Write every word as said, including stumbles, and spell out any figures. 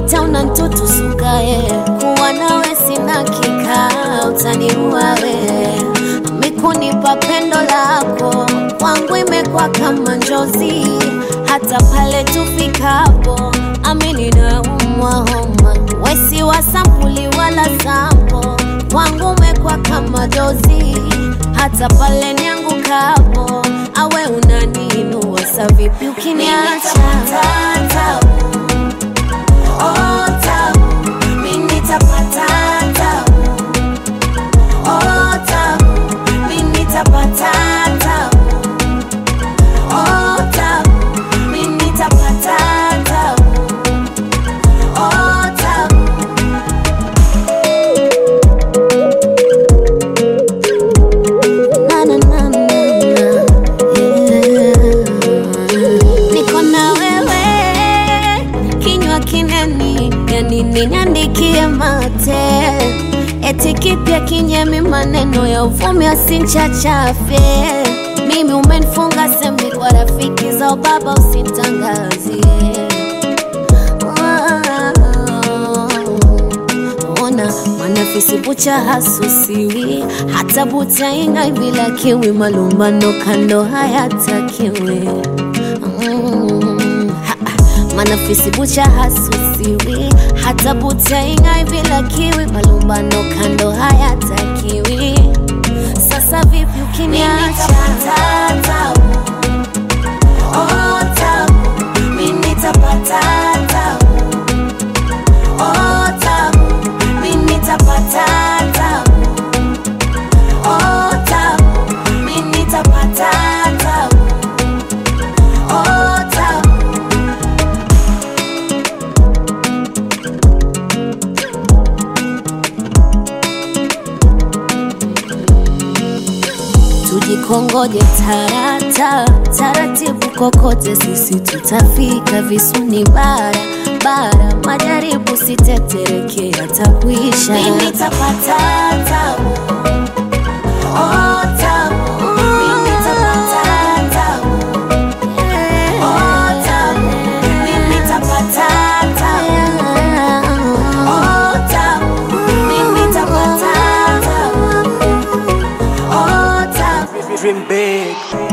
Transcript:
hata unantutu sukae. Kuwa nawe sina kikao, utaniua wewe. Amekunipa pendo lako, kwangu imekuwa kama njozi. Hata pale tufikapo, amini naumwa homa. Wesi wa sampuli wala sampo, kwangu umekuwa kama dozi. Hata pale niangukapo, awe unaniinua. Sa vipi ukiniacha? Tabu, oh tabu, mimi nitapata tabu. Oh tabu, mimi nitapata tabu. Oh tabu, mimi nitapata tabu. Oh tabu. Na na na na, yeah. Niko na wewe, kinywa kineni, yani niandikie mate. Eti kipya kinyemi, maneno ya uvumi asinchachafe. Mimi umenifunga sembi kwa rafiki za baba, usitangazie. Ona manafisi bucha hasusiwi, hata bucha inga bila kiwi. Malumbano kando hayatakiwi. mm, ha, Manafisi bucha hasusiwi, hata bucha inga bila kiwi. Malumbano kando hayatakiwi. Sasa vipi ukiniacha? Tabu, oh tabu, mimi nitapata tabu. Oh tabu, mimi nitapata tabu. Oh tabu, mimi nitapata tabu. Oh tabu. Tujikongoje tarata, taratibu kokote sisi tutafika. Visuni bara, bara, majaribu sitetereke atakuisha. Mimi nitapata tabu, oh tabu, mimi nitapata tabu. Oh tabu, mimi nitapata tabu. Oh tabu, mimi nitapata tabu. Oh tabu. Dream big.